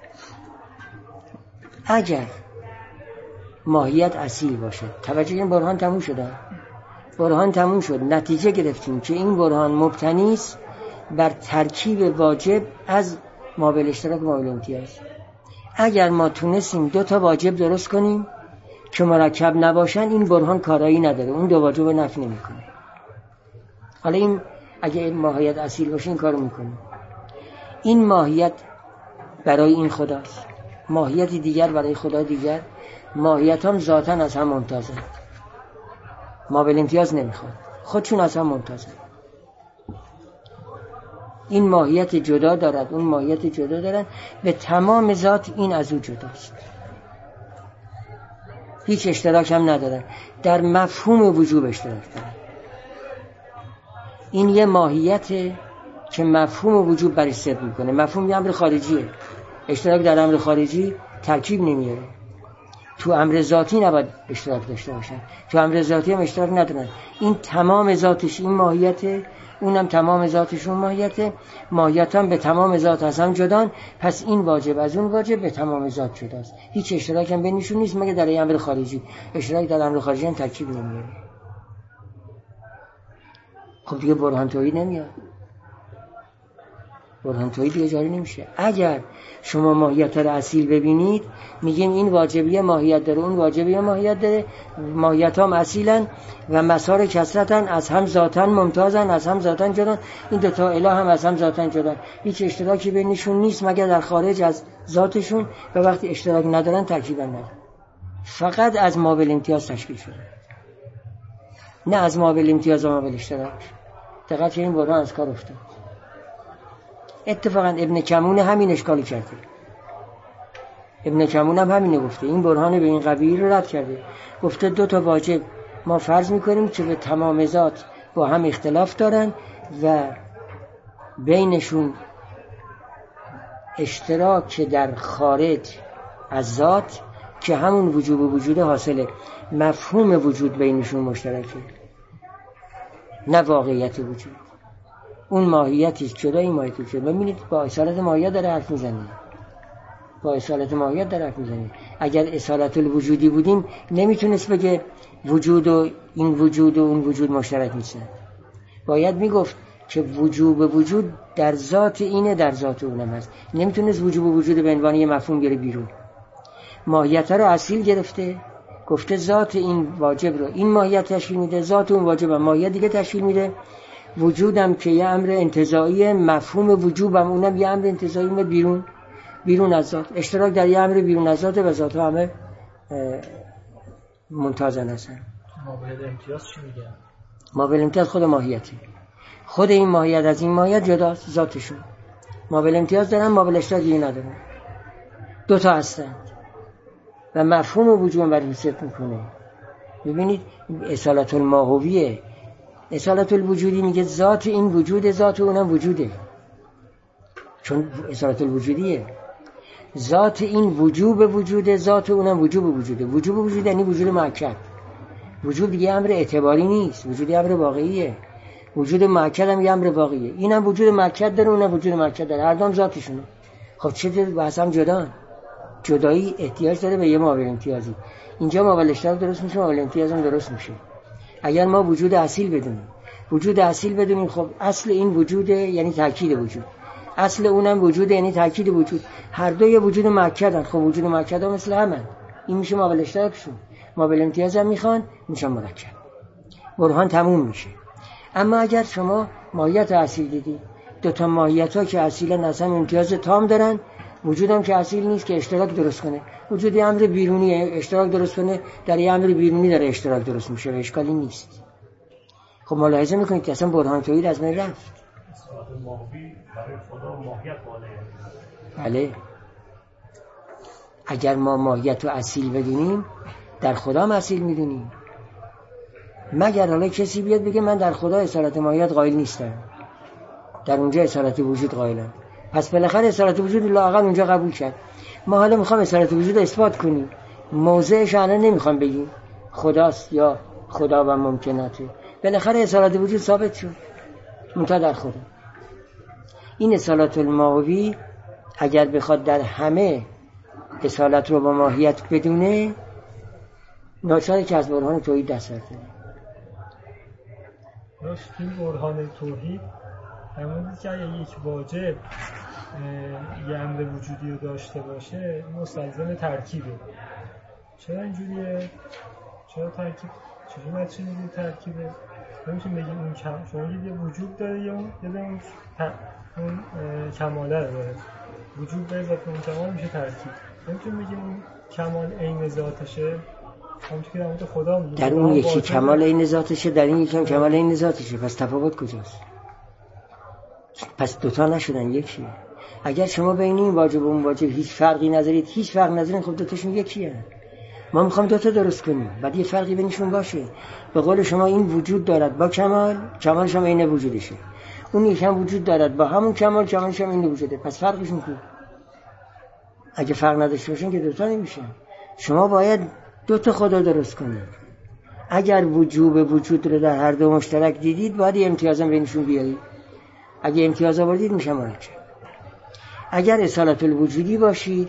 Speaker 1: اگر ماهیت اصیل باشه، توجه این برهان تموم شده، برهان تموم شد، نتیجه گرفتیم که این برهان مبتنی است بر ترکیب واجب از مابل اشتراک و مابل امتیاز. اگر ما تونستیم دو تا واجب درست کنیم که مرکب نباشن، این برهان کارایی نداره، اون دو واجب رو نفی نمیکنه. حالا این اگه ماهیت اصیل باشه این کارو میکنه. این ماهیت برای این خداست، ماهیت دیگر برای خدا دیگر، ماهیت هم ذاتاً از هم ممتازه، مابل امتیاز نمیخواد، خودشون از هم ممتازه. این ماهیت جدا دارد، اون ماهیت جدا دارد، به تمام ذات این از او جداست، هیچ اشتراک هم ندارد، در مفهوم وجوب اشتراک دارد. این یه ماهیت که مفهوم وجوب برش صدق میکنه. مفهوم یه امر خارجیه، اشتراک در امر خارجی ترکیب نمیاره. تو امر ذاتی نباید اشتراک داشته باشن، تو امر ذاتی هم اشتراک ندارن. این تمام ذاتش این ماهیته، اونم تمام ذاتش اون ماهیته، ماهیت هم به تمام ذات از هم جدان، پس این واجب از اون واجب به تمام ذات جداست. هیچ اشتراک هم بینشون نیست مگه در امر خارجی. اشتراک در امر خارجی هم ترکیب نمیاره. خب دیگه برهان توحید نمیاد، برهان توحید دیگه جاری نمیشه. اگر شما ماهیت رو اصیل ببینید میگیم این واجبیه ماهیت داره، اون واجبیه ماهیت داره، ماهیت هم اصیلن و مسار کسرتن، از هم ذاتن ممتازن، از هم ذاتن جدان. این دوتا اله هم از هم ذاتن جدان، هیچ اشتراکی بینشون نیست مگر در خارج از ذاتشون، و وقتی اشتراک ندارن ترکیبا ندارن، فقط از ما بالامتیاز تشکیل شده، نه از ما بالامتیاز و ما بالاشتراک. دقت این برهان از کار افتاد. اتفاقا ابن کمون همین اشکالی کرده، ابن کمون هم همینه گفته، این برهان به این قبیل رو رد کرده، گفته دو تا واجب ما فرض میکنیم که به تمام ذات با هم اختلاف دارن و بینشون اشتراک در خارج از ذات که همون وجوب و وجود حاصله، مفهوم وجود بینشون مشترکه نه واقعیت وجود. اون ماهیتی جدا، این ماهیتی جدا. ببینید با اصالت ماهیت داره حرف میزنه، با اصالت ماهیت داره حرف میزنه. اگر اصالت الوجودی بودیم نمیتونست بگه وجود و این وجود و اون وجود مشترک نیستن، باید میگفت که وجوب وجود در ذات اینه، در ذات اونم هست. نمیتونست وجوب وجود به عنوان یه مفهوم بیاره بیرون. ماهیت رو اصیل گرفته، گفته ذات این واجب رو این ماهیت تشکیل میده، ذات اون واجب هم ماهیت دیگه تشکیل میده. وجودم که یه امر انتزاعی، مفهوم وجوبم اونم یه امر انتزاعی میاد بیرون، بیرون از ذات. اشتراک در یه امر بیرون از ذات و ذات همه ممتازن هستن.
Speaker 2: مابل امتیاز چی میگن؟
Speaker 1: مابل امتیاز خود ماهیتی، خود این ماهیت از این ماهیت جداست، ذاتشون. مابل امتیاز دارن، مابل اشتراکی ندارن، دو تا هستن و مفهوم وجود بر حساب میکنه. ببینید اصالت الماهویه، اصالت الوجودی میگه ذات این وجود، ذات اونم وجوده، چون اصالت الوجودیه. ذات این وجوب وجوده، ذات اونم وجوب وجوده. وجوب وجود یعنی وجود مؤکد. وجود دیگه امر اعتباری نیست، وجود امر واقعیه. وجود مؤکد هم یه امر واقعیه. اینم وجود مؤکد داره، اونم وجود مؤکد داره، هر دام ذاتشونه. خب چه بحث هم جدا، جدایی احتیاج داره به یه مابل امتیازی. اینجا مابل اشتراک درست میشه، مابل امتیاز هم درست میشه. اگر ما وجود اصیل بدونیم، وجود اصیل بدونیم، خب اصل این وجوده یعنی تاکید وجود، اصل اونم وجوده یعنی تاکید وجود، هر دو یه وجود مؤکدن. خب وجود مؤکد ها مثل همن، این میشه مابل اشتراکشون. مابل امتیاز هم میخوان، میشن مرکب، برهان تموم میشه. اما اگر شما ماهیت اصیل دیدی، دو تا ماهیت ها که اصیلا اصلا امتیاز تام دارن، وجودم که اصیل نیست که اشتراک درست کنه، وجود امر بیرونی اشتراک درست کنه، در یه امر بیرونی داره اشتراک درست میشه و اشکالی نیست. خب ملاحظه میکنید که اصلا برهان توحید از من رفت.
Speaker 4: اصالت ماهوی برای خدا ماهیت بالایه.
Speaker 1: بله، اگر ما ماهیت رو اصیل بدونیم در خدا هم اصیل میدونیم. مگر حالا کسی بیاد بگه من در خدا اصالت ماهیت قائل نیستم، در اونجا اصالت وجود قائلم، پس بالاخره اصالت وجود لااقل اونجا قبول کرد. ما حالا میخوام اصالت وجود اثبات کنیم، موضعش الان نمیخوام بگیم خداست یا خدا و ممکناته، بالاخره اصالت وجود ثابت شد منتها در خدا. این اصالت الماهوی اگر بخواد در همه اصالت رو با ماهیت بدونه، ناچاره که از برهان توحید دست برداره.
Speaker 5: راست این برهان توحید همونی که اگه یک واجب یه امر وجودی رو داشته باشه مستلزم ترکیبه. چرا اینجوریه؟ چرا ترکیب؟ چجوری باید چه میگه ترکیبه؟ نمیتونیم بگیم اون کم شما یه وجود داره یا اون یه اون اون کماله رو داره، وجود به اضافه اون کمال میشه ترکیب. نمیتونیم بگیم اون کمال عین ذاتشه، همونطور که در مورد خدا میگیم
Speaker 1: در اون یکی کمال عین ذاتشه، در این یکی هم کمال عین ذاتشه، پس تفاوت کجاست؟ پس دوتا نشدن یکیه. اگر شما بین این واجب و اون واجب هیچ فرقی نذارید، هیچ فرق نذارید، خب دوتاشون یکیه. ما میخوام دوتا درست کنیم، بعد یه فرقی بینشون باشه. به قول شما این وجود دارد با کمال، کمالش هم عین وجودشه. اون یکی هم وجود دارد با همون کمال، کمالش هم عین وجوده. پس فرقشون کو؟ اگه فرق نداشته باشن که دوتا نمیشن. شما باید دو تا خدا درست کنید. اگر وجوب وجود رو در هر دو مشترک دیدید باید امتیازم بینشون بیارید. اگه امتیاز آوردید میشه مرکب. اگر اصالت الوجودی باشید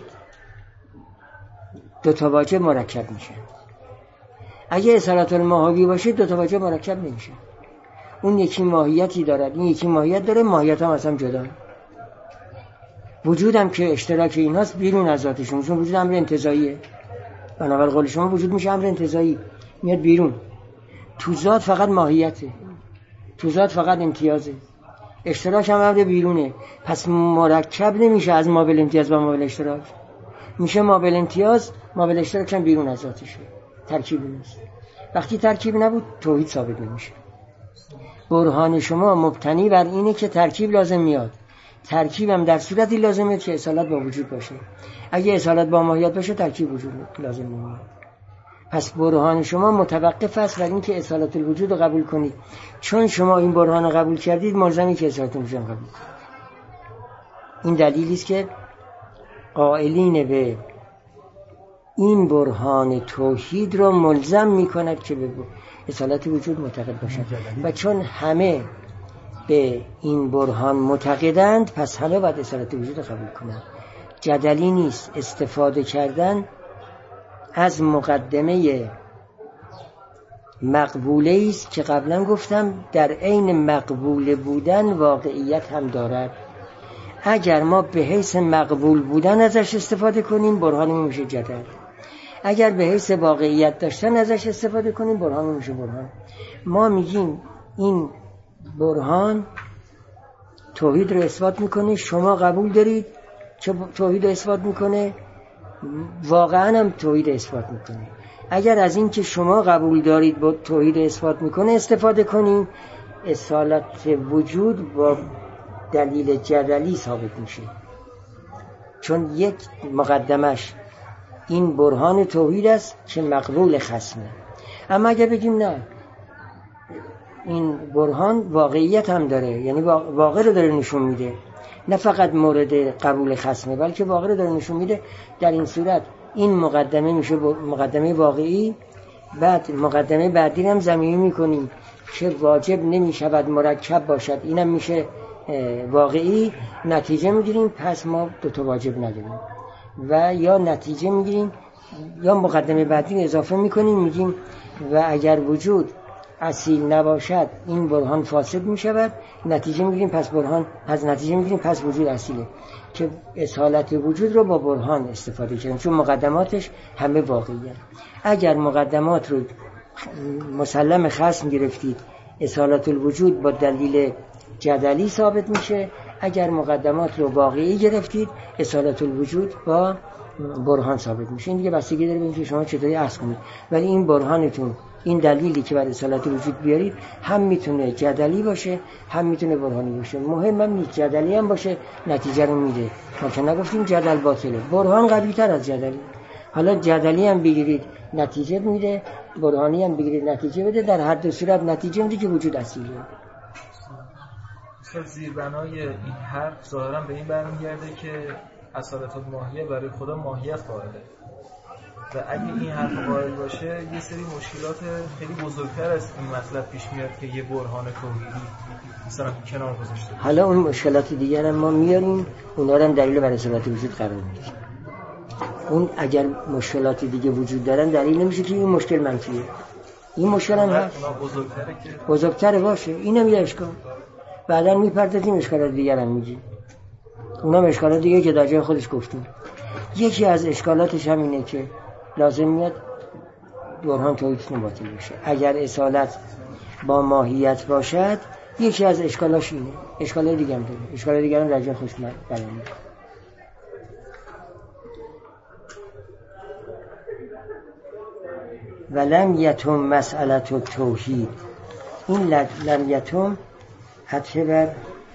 Speaker 1: دو تا واجب مرکب میشه. اگه اصالت الماهوی باشید دو تا واجب مرکب نمیشه. اون یکی ماهیتی دارد، این یکی ماهیت داره، ماهیت هم اصلا جدا. وجود هم که اشتراک این هست بیرون از ذاتشون، چون وجود امر انتزاعیه. بنابر قول شما وجود میشه امر انتزاعی، میاد بیرون. تو ذات فقط ماهیته، تو ذات فقط امتیازه، اشتراک هم امر بیرونه. پس مرکب نمیشه از مابل امتیاز با مابل اشتراک، میشه مابل امتیاز مابل اشتراک هم بیرون از ذاتشه، ترکیبی نیست. وقتی ترکیب نبود توحید ثابت نمیشه. برهان شما مبتنی بر اینه که ترکیب لازم میاد. ترکیب هم در صورتی لازم میاد که اصالت با وجود باشه. اگه اصالت با ماهیت باشه ترکیب وجود لازم نمیاد. پس برهان شما متوقف است بر اینکه اصالت الوجود رو قبول کنید. چون شما این برهان رو قبول کردید ملزمی که اصالت الوجود رو قبول کنید. این دلیلی است که قائلین به این برهان توحید رو ملزم میکند که به اصالت وجود معتقد باشند. و چون همه به این برهان معتقدند پس همه باید اصالت وجود رو قبول کنند. جدلی نیست. استفاده کردن از مقدمه مقبوله است که قبلا گفتم در عین مقبول بودن واقعیت هم دارد. اگر ما به حیث مقبول بودن ازش استفاده کنیم برهانمون میشه جدل. اگر به حیث واقعیت داشتن ازش استفاده کنیم برهانمون میشه برهان. ما میگیم این برهان توحید رو اثبات میکنه، شما قبول دارید که توحید رو اثبات میکنه، واقعا هم توحید اثبات میکنه. اگر از این که شما قبول دارید با توحید اثبات میکنه استفاده کنیم اصالت وجود با دلیل جدلی ثابت میشه. چون یک مقدمش این برهان توحید است که مقبول خصمه. اما اگر بگیم نه این برهان واقعیت هم داره، یعنی واقع رو داره نشون میده، نه فقط مورد قبول خصمه بلکه واقع رو داره نشون میده، در این صورت این مقدمه میشه مقدمه واقعی. بعد مقدمه بعدی هم ضمیمی میکنیم که واجب نمیشود مرکب باشد، اینم میشه واقعی. نتیجه میگیریم پس ما دو تا واجب نداریم. و یا نتیجه میگیریم یا مقدمه بعدی اضافه میکنیم میگیم و اگر وجود اصیل نباشد این برهان فاسد میشود. نتیجه میگیریم پس برهان از نتیجه میگیریم پس وجود اصیله، که اصالت وجود رو با برهان استفاده کردیم چون مقدماتش همه واقعیه. اگر مقدمات رو مسلم خصم گرفتید اصالت الوجود با دلیل جدلی ثابت میشه. اگر مقدمات رو واقعی گرفتید اصالت الوجود با برهان ثابت میشه. این دیگه بستگی داره به اینکه شما چطوری عرض کنید. ولی این برهانتون، این دلیلی که بر اصالت الوجود بیارید هم میتونه جدلی باشه هم میتونه برهانی باشه. مهم هم نیست جدلی هم باشه نتیجه رو میده. ما که نگفتیم جدل باطله، برهان قوی تر از جدلی. حالا جدلی هم بگیرید نتیجه میده، برهانی هم بگیرید نتیجه بده، در هر دو صورت نتیجه میده که وجود اصیله.
Speaker 2: مثلا زیربنای این حرف ظاهرا به این برمیگرده که اصالت الماهیه برای خدا ماهیت قائله و اگه این حرف قائل باشه یه سری مشکلات خیلی بزرگتر از این مطلب پیش میاد که یه برهان توحیدی مثلا کنار گذاشته.
Speaker 1: حالا اون مشکلات دیگر هم ما میاریم، اونا رو هم دلیل بر اصالت وجود قرار میدیم. اون اگر مشکلات دیگه وجود دارن دلیل نمیشه که این مشکل منفیه. این مشکل هم هست
Speaker 2: بزرگتره که
Speaker 1: بزرگتره باشه، اینم یه اشکال. بعدا میپردازیم اشکالات دیگر هم میگیم. اونم اشکالات دیگه که در جای خودش گفتیم. یکی از اشکالاتش هم اینه که لازم میاد برهان توحید باطل بشه. اگر اصالت با ماهیت باشد یکی از اشکالاش اینه. اشکالات دیگه هم داره، اشکالات دیگه هم در جای خودش بیان میشه. ولم یتم مسئلت التوحید. این لم یتم عطف بر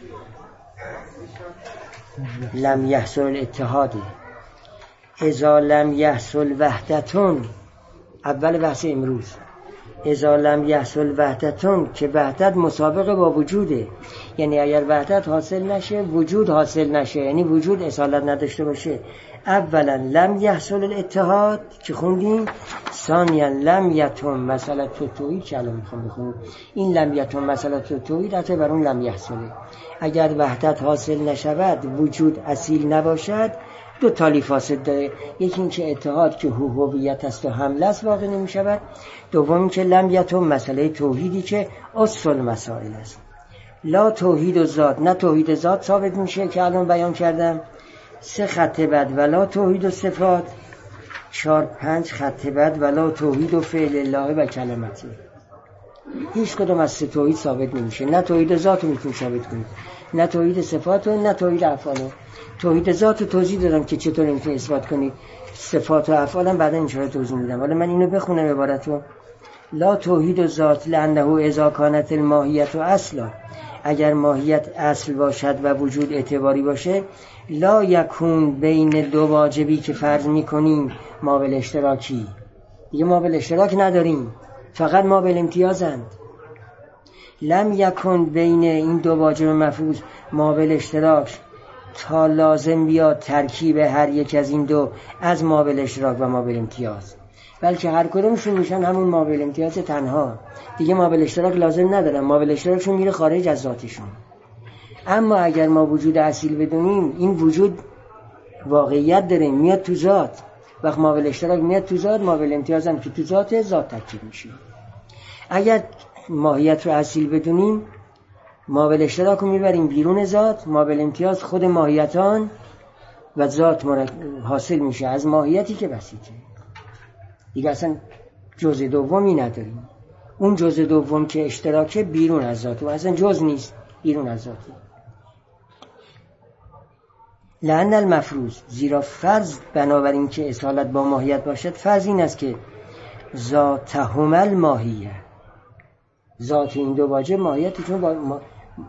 Speaker 1: لم یحصل الاتحاد. اذا لم یحصل وحدتون، اول بحث امروز، اذا لم یحصل وحدتون که وحدت مسابقه با وجوده، یعنی اگر وحدت حاصل نشه وجود حاصل نشه، یعنی وجود اصالت نداشته باشه. اولا لم یحصل الاتحاد که خوندیم، ثانیا لم یتم مسئله توحید که الان میخوام بخونیم. این لم یتم مسئله توحید حتی بر اون لم یحصله. اگر وحدت حاصل نشود وجود اصیل نباشد دو تالی فاسد داره. یکی این که اتحاد که هویت است و حمله است واقع نمی شود. دومی که لم یتم مسئله توحیدی که اصل مسائل است. لا توحید و ذات، نه توحید ذات ثابت میشه که الان بیان کردم. سه خط بد ولا توحید و صفات. چهار پنج خط بد ولا توحید و فعل الله و کلمتی. هیچ کدوم از سه توحید ثابت نمیشه. نه توحید ذات رو میتونی ثابت کنید، نه توحید صفات و نه توحید افعال. توحید ذات رو توضیح دادم که چطور میتونی اثبات کنی. صفات و افعال هم بعدا انشاءالله توضیح میدم. حالا من اینو بخونم عبارتو. لا توحید و ذات لانه اذا كانت الماهیت و اصلا، اگر ماهیت اصل باشد و وجود اعتباری باشه، لا یکون بین دو واجبی که فرض میکنیم مابل اشتراکی، دیگه مابل اشتراک نداریم، فقط مابل امتیازند. لم یکن بین این دو واجب مفروض مابل اشتراک تا لازم بیاد ترکیب هر یک از این دو از مابل اشتراک و مابل امتیاز، بلکه هر کدومشون میشن همون مابل امتیاز تنها، دیگه مابل اشتراک لازم ندارن، مابل اشتراکشون میره خارج از ذاتشون. اما اگر ما وجود اصیل بدونیم، این وجود واقعیت داره، میاد تو ذات، وقت مابل اشتراک میاد تو ذات، مابل امتیاز هم که تو ذات ذات ترکیب میشه. اگر ماهیت رو اصیل بدونیم، مابل اشتراک رو میبریم بیرون ذات، مابل امتیاز خود ماهیتان و ذات حاصل میشه از ماهیتی که بسیطه، دیگه اصلا جزء دومی نداریم. اون جزء دوم که اشتراکه بیرون از ذات، و اصلا جزء نیست، بیرون از ذات. لأن المفروض، زیرا فرض بنابراین که اصالت با ماهیت باشد، فرض این است که ذاتهما الماهیه، ذات این دو واجب ماهیت، چون با ما...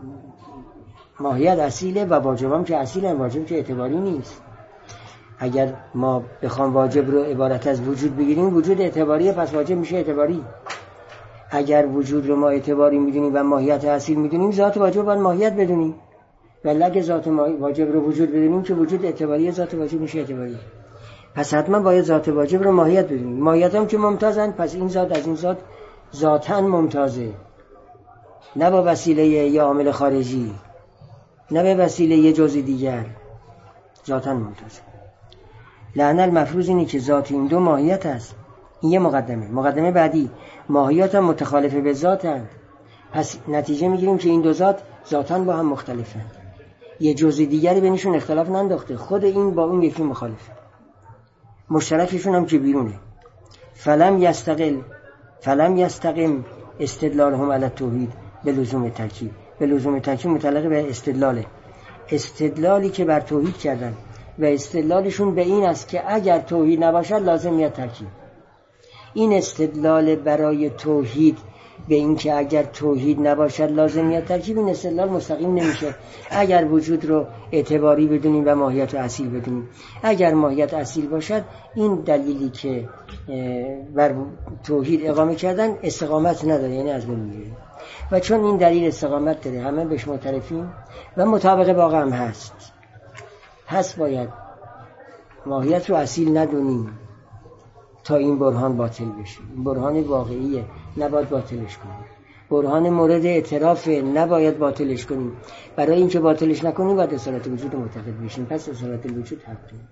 Speaker 1: ماهیت اصیله و واجب هم که اصیله، واجب که اعتباری نیست. اگر ما بخوام واجب رو عبارت از وجود بگیریم، وجود اعتباریه، پس واجب میشه اعتباری. اگر وجود رو ما اعتباری میدونیم و ماهیت اصیل میدونیم، ذات واجب باید ماهیت بدونیم. ولی اگه ذات واجب رو وجود بدونیم که وجود اعتباریه، ذات واجب میشه اعتباری. پس حتما باید ذات واجب رو ماهیت بدونیم. ماهیت هم که ممتازن، پس این ذات از این ذات ذاتاً ممتازه، نه با وسیله یه عامل خارجی، نه به وسیله یه جزء دیگر، ذاتاً ممتازه. لأن المفروض اینه که ذات این دو ماهیت است. این یه مقدمه. مقدمه بعدی، ماهیت هم متخالفه به ذاتند، پس نتیجه میگیریم که این دو ذات ذاتاً با هم مختلفند، یه جزء دیگری بینشون اختلاف ننداخته، خود این با اون یکی مخالفه، مشترکشون هم که بیرونه. فلم یستقل فلم یستقم استدلالهم علی التوحید به لزوم ترکیب. به لزوم ترکیب متعلق به استدلاله، استدلالی که بر توحید کردن و استدلالشون به این است که اگر توحید نباشد لازم میاد ترکیب. این استدلال برای توحید به این که اگر توحید نباشد لازم میاد ترکیب، این استدلال مستقیم نمیشه اگر وجود رو اعتباری بدونیم و ماهیت رو اصیل بدونیم. اگر ماهیت اصیل باشد، این دلیلی که بر توحید اقامه کردن استقامت نداره، یعنی از بین میره. و چون این دلیل استقامت داره، همه بهش معترفیم و مطابق واقع هم هست، پس باید ماهیت رو اصیل ندونیم تا این برهان باطل بشه. این برهان واقعیه، نباید باطلش کنیم. برهان مورد اعتراف، نباید باطلش کنیم. برای اینکه باطلش نکنیم باید اصالت وجود معتقد بشیم، پس اصالت وجود حق داریم.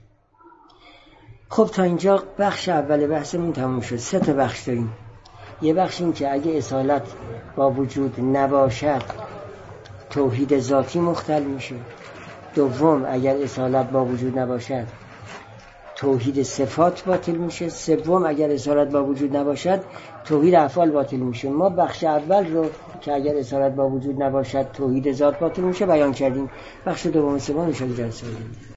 Speaker 1: خب تا اینجا بخش اول بحثمون تموم شد. سه تا بخش داریم. یه بخش این که اگه اصالت با وجود نباشد توحید ذاتی مختل میشه. دوم، اگر اصالت با وجود نباشد توحید صفات باطل میشه. سوم، اگر اصالت با وجود نباشد توحید افعال باطل میشه. ما بخش اول رو که اگر اصالت با وجود نباشد توحید ذات باطل میشه بیان کردیم. بخش دوم و سوم ان شاء الله جلسه